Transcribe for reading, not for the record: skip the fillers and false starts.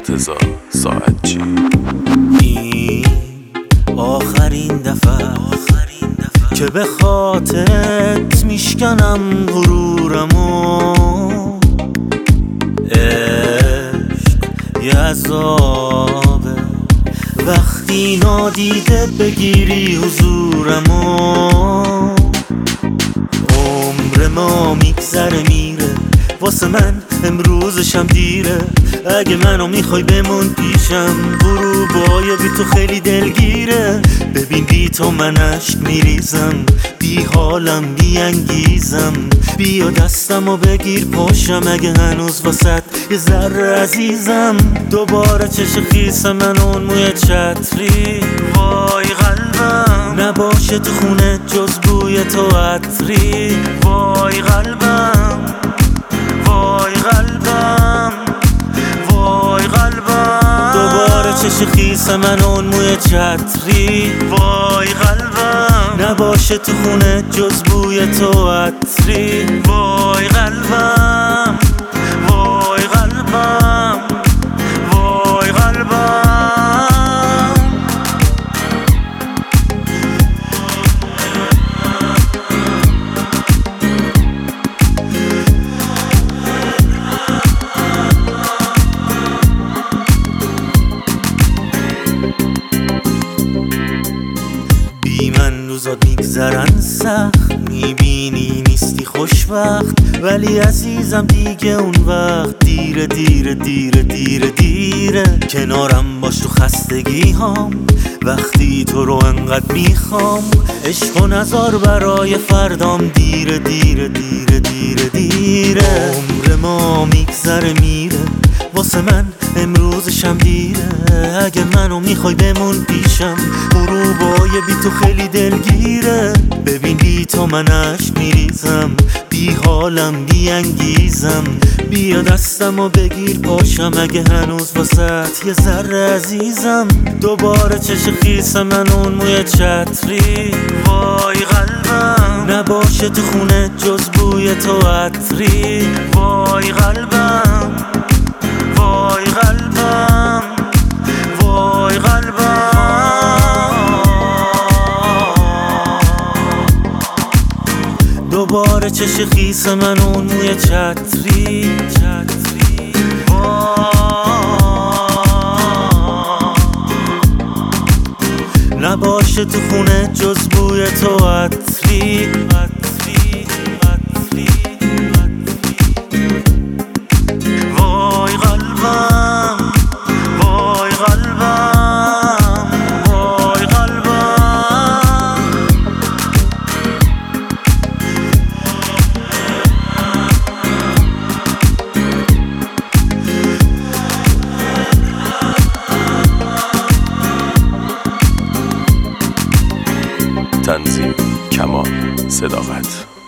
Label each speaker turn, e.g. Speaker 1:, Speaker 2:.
Speaker 1: مرتضی ساعتچی.
Speaker 2: این آخرین دفعه که به خاطرت میشکنم غرورمو. عشق یه عذابه وقتی نادیده بگیری حضورمو. عمر ما میگذره میره واسه من امروزشم دیره. اگه منو میخوای بمون پیشم غروبای بی تو خیلی دلگیره. ببین بی تو من عشق میریزم، بی حالم بی انگیزم. بیا دستمو بگیر پاشم اگه هنوز واسط یه ذره عزیزم. دوباره چش خیس من اون موی چتری، وای قلبم نباشه تو خونه جز بوی تو عطری. وای قلبم وای قلبم وای قلبم. دوباره چش خیس من اون موی چتری، وای قلبم نباشه تو خونه جز بوی تو عطری. وای قلبم وای قلبم وای قلبم. بی من روزات میگذرن سخت، میبینی نیستی خوشوقت. ولی عزیزم دیگه اون وقت دیره دیره دیره دیره دیره. کنارم باش تو خستگی هام وقتی تو رو انقدر میخوام. عشق و نزار برای فردام دیره دیره دیره دیره دیره. عمر ما میگذره میره واسه من امروزشم دیره. اگه منو میخوای بمون پیشم غروبای بی تو خیلی دلگیره. ببین بی تو من عشق میریزم، بی حالم بی انگیزم. بیا دستمو بگیر پاشم اگه هنوز واسط یه ذره عزیزم. دوباره چش خیس من اون موی چتری، وای قلبم نباشه تو خونه جز بوی تو عطری. وای قلبم وای قلبم وای قلبم. دوباره چش خیس من اون موی چتری. نباشه تو خونه جز بوی تو عطری. وای قلبم وای قلبم وای قلبم.
Speaker 1: تنظیم کمال صداقت.